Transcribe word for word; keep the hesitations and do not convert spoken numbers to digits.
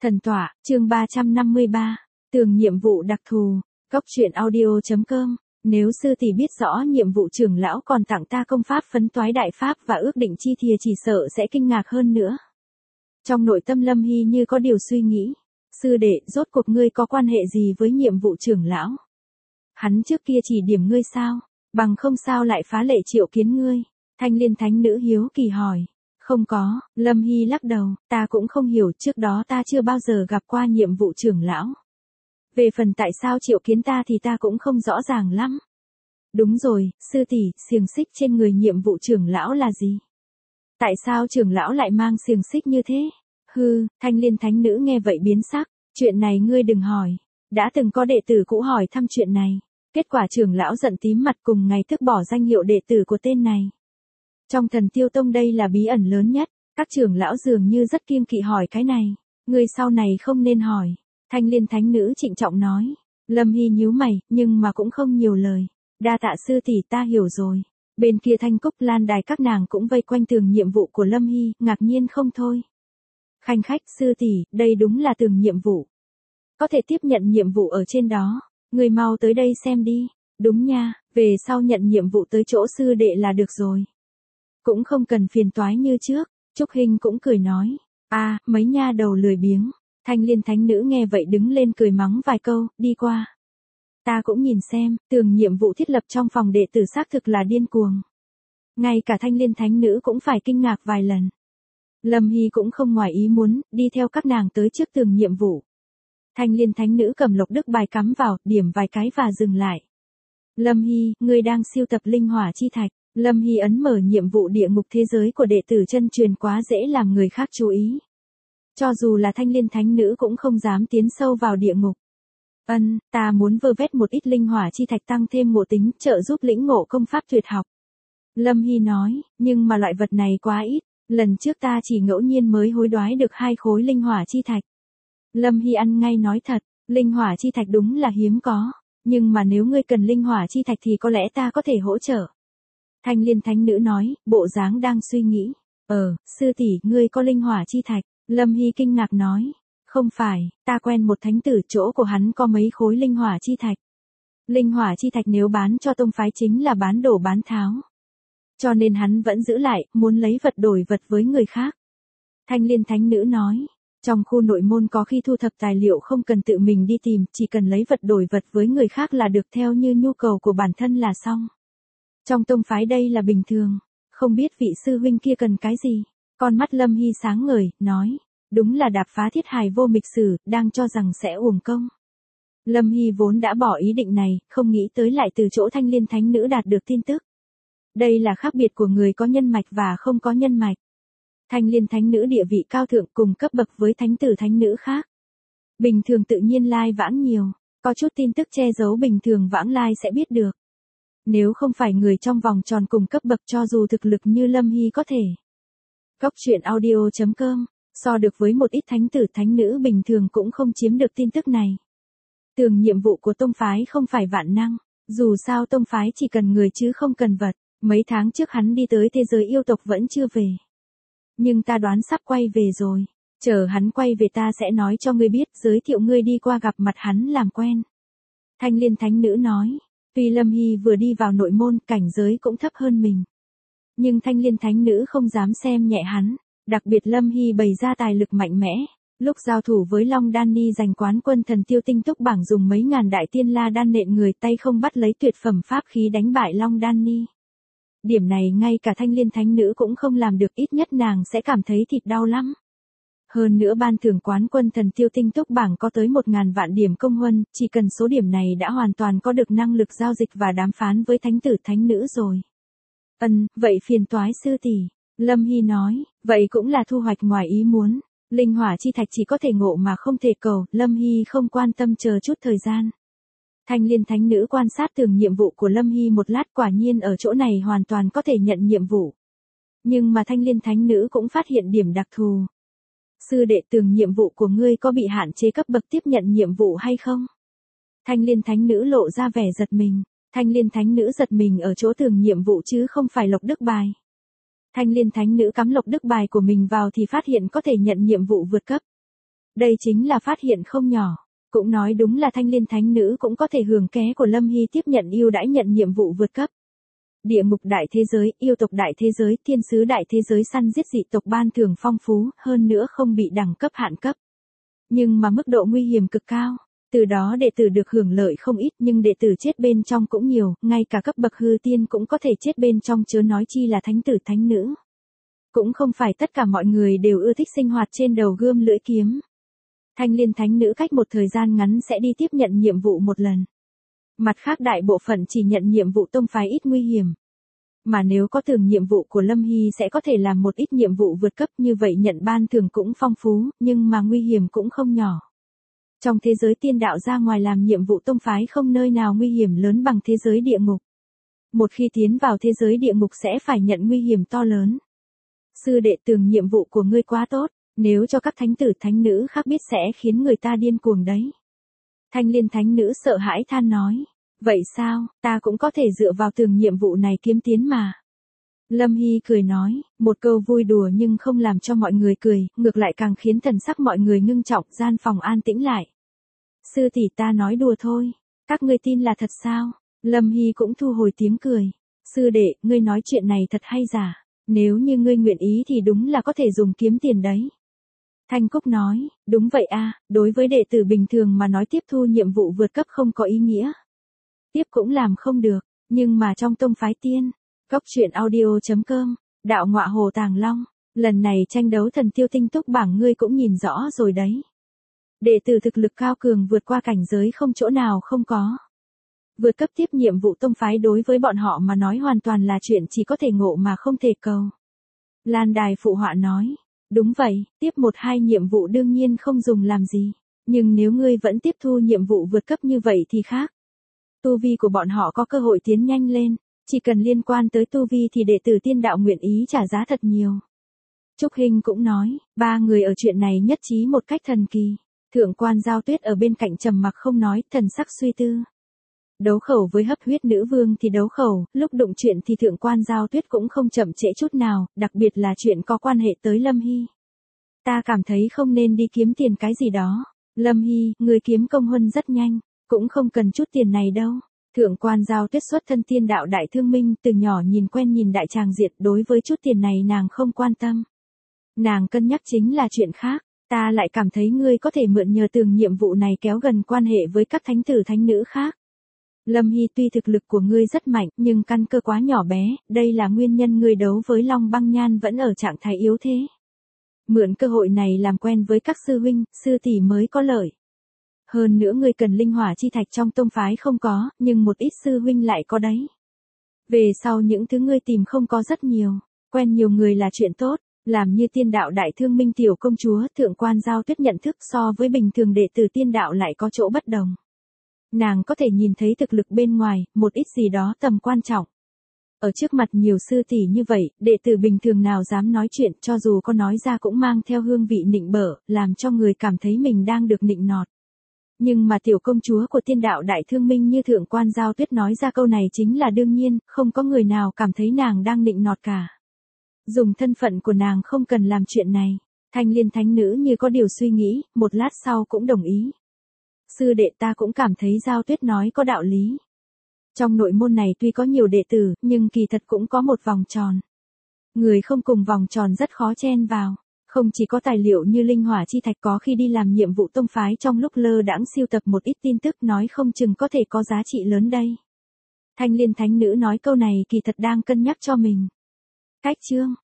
Thần tọa, chương ba trăm năm mươi ba, tường nhiệm vụ đặc thù, góc truyện audio.com. Nếu sư tỷ biết rõ nhiệm vụ trưởng lão còn tặng ta công pháp phấn toái đại pháp và ước định chi thìa chỉ sợ sẽ kinh ngạc hơn nữa. Trong nội tâm Lâm Hy như có điều suy nghĩ. Sư đệ, rốt cuộc ngươi có quan hệ gì với nhiệm vụ trưởng lão? Hắn trước kia chỉ điểm ngươi sao? Bằng không sao lại phá lệ triệu kiến ngươi? Thanh Liên thánh nữ hiếu kỳ hỏi. Không có, Lâm Hy lắc đầu, ta cũng không hiểu, trước đó ta chưa bao giờ gặp qua nhiệm vụ trưởng lão. Về phần tại sao triệu kiến ta thì ta cũng không rõ ràng lắm. Đúng rồi, sư tỷ, xiềng xích trên người nhiệm vụ trưởng lão là gì? Tại sao trưởng lão lại mang xiềng xích như thế? Hừ, Thanh Liên thánh nữ nghe vậy biến sắc, chuyện này ngươi đừng hỏi. Đã từng có đệ tử cũ hỏi thăm chuyện này, kết quả trưởng lão giận tím mặt cùng ngày thức bỏ danh hiệu đệ tử của tên này. Trong Thần Tiêu Tông đây là bí ẩn lớn nhất, các trưởng lão dường như rất kiêng kỵ hỏi cái này, ngươi sau này không nên hỏi. Thanh Liên thánh nữ trịnh trọng nói. Lâm Hy nhíu mày, nhưng mà cũng không nhiều lời. Đa tạ sư tỷ, ta hiểu rồi. Bên kia Thanh Cúc Lan Đài các nàng cũng vây quanh tường nhiệm vụ của Lâm Hy, ngạc nhiên không thôi. Khanh khách, sư tỷ, đây đúng là tường nhiệm vụ. Có thể tiếp nhận nhiệm vụ ở trên đó, người mau tới đây xem đi. Đúng nha, về sau nhận nhiệm vụ tới chỗ sư đệ là được rồi. Cũng không cần phiền toái như trước. Trúc Hinh cũng cười nói. À, mấy nha đầu lười biếng. Thanh Liên thánh nữ nghe vậy đứng lên cười mắng vài câu, đi qua. Ta cũng nhìn xem, tường nhiệm vụ thiết lập trong phòng đệ tử xác thực là điên cuồng. Ngay cả Thanh Liên thánh nữ cũng phải kinh ngạc vài lần. Lâm Hy cũng không ngoài ý muốn, đi theo các nàng tới trước tường nhiệm vụ. Thanh Liên thánh nữ cầm lộc đức bài cắm vào, điểm vài cái và dừng lại. Lâm Hy, ngươi đang siêu tập linh hỏa chi thạch. Lâm Hy ấn mở nhiệm vụ địa ngục thế giới của đệ tử chân truyền quá dễ làm người khác chú ý. Cho dù là Thanh Liên thánh nữ cũng không dám tiến sâu vào địa ngục. Ân, ta muốn vơ vét một ít linh hỏa chi thạch tăng thêm ngộ tính, trợ giúp lĩnh ngộ công pháp tuyệt học. Lâm Hy nói, nhưng mà loại vật này quá ít, lần trước ta chỉ ngẫu nhiên mới hối đoái được hai khối linh hỏa chi thạch. Lâm Hy ăn ngay nói thật, linh hỏa chi thạch đúng là hiếm có, nhưng mà nếu ngươi cần linh hỏa chi thạch thì có lẽ ta có thể hỗ trợ. Thanh Liên thánh nữ nói, bộ dáng đang suy nghĩ. Ờ, sư tỷ, ngươi có linh hỏa chi thạch. Lâm Hy kinh ngạc nói. Không phải, ta quen một thánh tử, chỗ của hắn có mấy khối linh hỏa chi thạch. Linh hỏa chi thạch nếu bán cho tông phái chính là bán đổ bán tháo. Cho nên hắn vẫn giữ lại, muốn lấy vật đổi vật với người khác. Thanh Liên thánh nữ nói. Trong khu nội môn có khi thu thập tài liệu không cần tự mình đi tìm, chỉ cần lấy vật đổi vật với người khác là được, theo như nhu cầu của bản thân là xong. Trong tông phái đây là bình thường, không biết vị sư huynh kia cần cái gì. Con mắt Lâm Hy sáng ngời, nói, đúng là đạp phá thiết hài vô mịch sử, đang cho rằng sẽ uổng công. Lâm Hy vốn đã bỏ ý định này, không nghĩ tới lại từ chỗ Thanh Liên thánh nữ đạt được tin tức. Đây là khác biệt của người có nhân mạch và không có nhân mạch. Thanh Liên thánh nữ địa vị cao thượng cùng cấp bậc với thánh tử thánh nữ khác. Bình thường tự nhiên lai vãng nhiều, có chút tin tức che giấu bình thường vãng lai sẽ biết được. Nếu không phải người trong vòng tròn cùng cấp bậc cho dù thực lực như Lâm Hy có thể. Góc truyện audio.com, so được với một ít thánh tử thánh nữ bình thường cũng không chiếm được tin tức này. Tường nhiệm vụ của tông phái không phải vạn năng, dù sao tông phái chỉ cần người chứ không cần vật. Mấy tháng trước hắn đi tới thế giới yêu tộc vẫn chưa về. Nhưng ta đoán sắp quay về rồi. Chờ hắn quay về ta sẽ nói cho ngươi biết, giới thiệu ngươi đi qua gặp mặt hắn làm quen. Thanh Liên thánh nữ nói. Tuy Lâm Hy vừa đi vào nội môn, cảnh giới cũng thấp hơn mình. Nhưng Thanh Liên thánh nữ không dám xem nhẹ hắn, đặc biệt Lâm Hy bày ra tài lực mạnh mẽ. Lúc giao thủ với Long Đan Ni giành quán quân Thần Tiêu Tinh Túc bảng dùng mấy ngàn đại tiên la đan nện người, tay không bắt lấy tuyệt phẩm pháp khí đánh bại Long Đan Ni. Điểm này ngay cả Thanh Liên thánh nữ cũng không làm được, ít nhất nàng sẽ cảm thấy thịt đau lắm. Hơn nữa ban thưởng quán quân Thần Tiêu Tinh Túc bảng có tới một ngàn vạn điểm công huân, chỉ cần số điểm này đã hoàn toàn có được năng lực giao dịch và đàm phán với thánh tử thánh nữ rồi. Ân, vậy phiền toái sư tỷ. Lâm Hy nói, vậy cũng là thu hoạch ngoài ý muốn. Linh hỏa chi thạch chỉ có thể ngộ mà không thể cầu, Lâm Hy không quan tâm, chờ chút thời gian. Thanh Liên thánh nữ quan sát tường nhiệm vụ của Lâm Hy một lát, quả nhiên ở chỗ này hoàn toàn có thể nhận nhiệm vụ. Nhưng mà Thanh Liên thánh nữ cũng phát hiện điểm đặc thù. Sư đệ, tường nhiệm vụ của ngươi có bị hạn chế cấp bậc tiếp nhận nhiệm vụ hay không? Thanh Liên thánh nữ lộ ra vẻ giật mình. Thanh Liên thánh nữ giật mình ở chỗ tường nhiệm vụ chứ không phải lộc đức bài. Thanh Liên thánh nữ cắm lộc đức bài của mình vào thì phát hiện có thể nhận nhiệm vụ vượt cấp. Đây chính là phát hiện không nhỏ. Cũng nói đúng là Thanh Liên Thánh Nữ cũng có thể hưởng ké của Lâm Hy tiếp nhận ưu đãi nhận nhiệm vụ vượt cấp. Địa ngục đại thế giới, yêu tộc đại thế giới, thiên sứ đại thế giới săn giết dị tộc ban thưởng phong phú, hơn nữa không bị đẳng cấp hạn cấp. Nhưng mà mức độ nguy hiểm cực cao. Từ đó đệ tử được hưởng lợi không ít nhưng đệ tử chết bên trong cũng nhiều, ngay cả cấp bậc hư tiên cũng có thể chết bên trong chớ nói chi là thánh tử thánh nữ. Cũng không phải tất cả mọi người đều ưa thích sinh hoạt trên đầu gươm lưỡi kiếm. Thanh Liên Thánh Nữ cách một thời gian ngắn sẽ đi tiếp nhận nhiệm vụ một lần. Mặt khác đại bộ phận chỉ nhận nhiệm vụ tông phái ít nguy hiểm. Mà nếu có thường nhiệm vụ của Lâm Hy sẽ có thể làm một ít nhiệm vụ vượt cấp như vậy nhận ban thưởng cũng phong phú, nhưng mà nguy hiểm cũng không nhỏ. Trong thế giới tiên đạo ra ngoài làm nhiệm vụ tông phái không nơi nào nguy hiểm lớn bằng thế giới địa ngục. Một khi tiến vào thế giới địa ngục sẽ phải nhận nguy hiểm to lớn. Sư đệ tường nhiệm vụ của ngươi quá tốt, nếu cho các thánh tử thánh nữ khác biết sẽ khiến người ta điên cuồng đấy. Thanh Liên Thánh Nữ sợ hãi than nói, vậy sao, ta cũng có thể dựa vào tường nhiệm vụ này kiếm tiến mà. Lâm Hy cười nói, một câu vui đùa nhưng không làm cho mọi người cười, ngược lại càng khiến thần sắc mọi người ngưng trọng, gian phòng an tĩnh lại. Sư tỷ ta nói đùa thôi, các ngươi tin là thật sao? Lâm Hy cũng thu hồi tiếng cười. Sư đệ, ngươi nói chuyện này thật hay giả, nếu như ngươi nguyện ý thì đúng là có thể dùng kiếm tiền đấy. Thanh Cúc nói, đúng vậy a, đối với đệ tử bình thường mà nói tiếp thu nhiệm vụ vượt cấp không có ý nghĩa. Tiếp cũng làm không được, nhưng mà trong tông phái tiên, Cốc truyện audio chấm com, đạo ngọa Hồ Tàng Long, lần này tranh đấu thần tiêu tinh túc bảng ngươi cũng nhìn rõ rồi đấy. Đệ tử thực lực cao cường vượt qua cảnh giới không chỗ nào không có. Vượt cấp tiếp nhiệm vụ tông phái đối với bọn họ mà nói hoàn toàn là chuyện chỉ có thể ngộ mà không thể cầu. Lan Đài phụ họa nói, đúng vậy, tiếp một hai nhiệm vụ đương nhiên không dùng làm gì, nhưng nếu ngươi vẫn tiếp thu nhiệm vụ vượt cấp như vậy thì khác. Tu vi của bọn họ có cơ hội tiến nhanh lên, chỉ cần liên quan tới tu vi thì đệ tử tiên đạo nguyện ý trả giá thật nhiều. Trúc Hinh cũng nói, ba người ở chuyện này nhất trí một cách thần kỳ. Thượng quan Giao Tuyết ở bên cạnh trầm mặc không nói, thần sắc suy tư. Đấu khẩu với hấp huyết nữ vương thì đấu khẩu, lúc đụng chuyện thì thượng quan Giao Tuyết cũng không chậm trễ chút nào, đặc biệt là chuyện có quan hệ tới Lâm Hy. Ta cảm thấy không nên đi kiếm tiền cái gì đó. Lâm Hy, người kiếm công huân rất nhanh, cũng không cần chút tiền này đâu. Thượng quan Giao Tuyết xuất thân tiên đạo đại thương minh, từ nhỏ nhìn quen nhìn đại tràng diệt, đối với chút tiền này nàng không quan tâm. Nàng cân nhắc chính là chuyện khác, ta lại cảm thấy ngươi có thể mượn nhờ tường nhiệm vụ này kéo gần quan hệ với các thánh tử thánh nữ khác. Lâm Hy, tuy thực lực của ngươi rất mạnh, nhưng căn cơ quá nhỏ bé, đây là nguyên nhân ngươi đấu với Long Băng Nhan vẫn ở trạng thái yếu thế. Mượn cơ hội này làm quen với các sư huynh, sư tỷ mới có lợi. Hơn nữa ngươi cần linh hỏa chi thạch trong tông phái không có, nhưng một ít sư huynh lại có đấy. Về sau những thứ ngươi tìm không có rất nhiều, quen nhiều người là chuyện tốt, làm như tiên đạo đại thương minh tiểu công chúa, thượng quan Giao Tuyết nhận thức so với bình thường đệ tử tiên đạo lại có chỗ bất đồng. Nàng có thể nhìn thấy thực lực bên ngoài, một ít gì đó tầm quan trọng. Ở trước mặt nhiều sư tỷ như vậy, đệ tử bình thường nào dám nói chuyện, cho dù có nói ra cũng mang theo hương vị nịnh bợ, làm cho người cảm thấy mình đang được nịnh nọt. Nhưng mà tiểu công chúa của tiên đạo đại thương minh như thượng quan Giao Tuyết nói ra câu này chính là đương nhiên, không có người nào cảm thấy nàng đang nịnh nọt cả. Dùng thân phận của nàng không cần làm chuyện này. Thanh Liên Thánh Nữ như có điều suy nghĩ, một lát sau cũng đồng ý. Sư đệ, ta cũng cảm thấy Giao Tuyết nói có đạo lý. Trong nội môn này tuy có nhiều đệ tử, nhưng kỳ thật cũng có một vòng tròn. Người không cùng vòng tròn rất khó chen vào. Không chỉ có tài liệu như linh hỏa chi thạch, có khi đi làm nhiệm vụ tông phái trong lúc lơ đãng siêu tập một ít tin tức nói không chừng có thể có giá trị lớn đây. Thanh Liên Thánh Nữ nói câu này kỳ thật đang cân nhắc cho mình. Cách chương